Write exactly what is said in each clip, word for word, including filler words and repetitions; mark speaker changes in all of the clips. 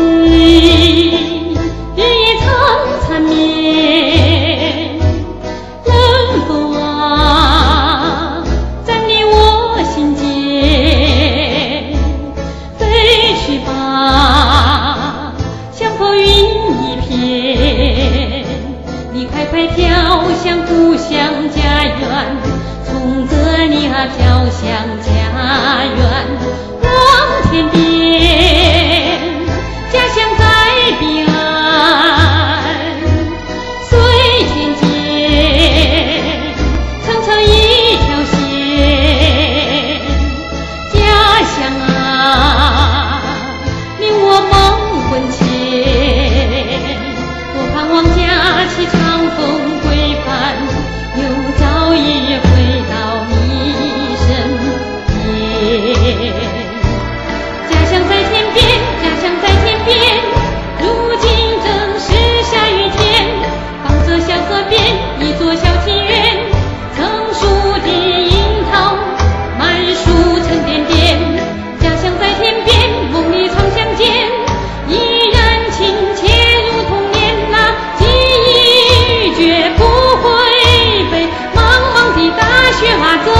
Speaker 1: 日夜长缠绵，能否啊暂离我心间？飞去吧，像破云一片，你快快飘向故乡家园，从这里啊飘向家园，望天边，家乡在彼岸，水天间，层层一条线，家乡啊，令我梦魂牵，多盼望假期长风归帆，又早一回到你身边。家乡在天边，家乡在天边，如今正是下雨天，放着小河边一座小庭院，成熟的樱桃满树沉甸甸。家乡在天边，梦里常相见，依然亲切如童年呐，记忆绝不会被茫茫的大雪啊遮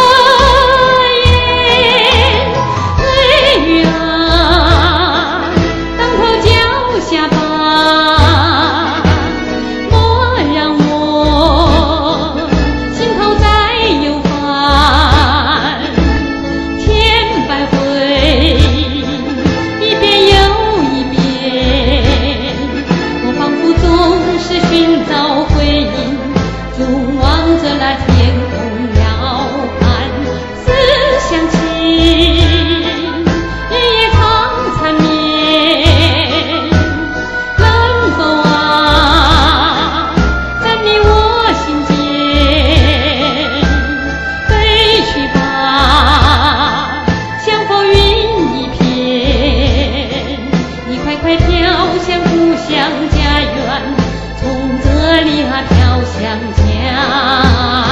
Speaker 1: 掩。岁月啊，当头脚下吧，莫让我心头再有烦。千百回，一遍又一遍，我仿佛总是寻找回音，总望着那天空遥看，思乡情，日夜长缠绵，能否啊暂离我心间？飞去吧，像破云一片，你快快飘向故乡家园，从这里啊飘向家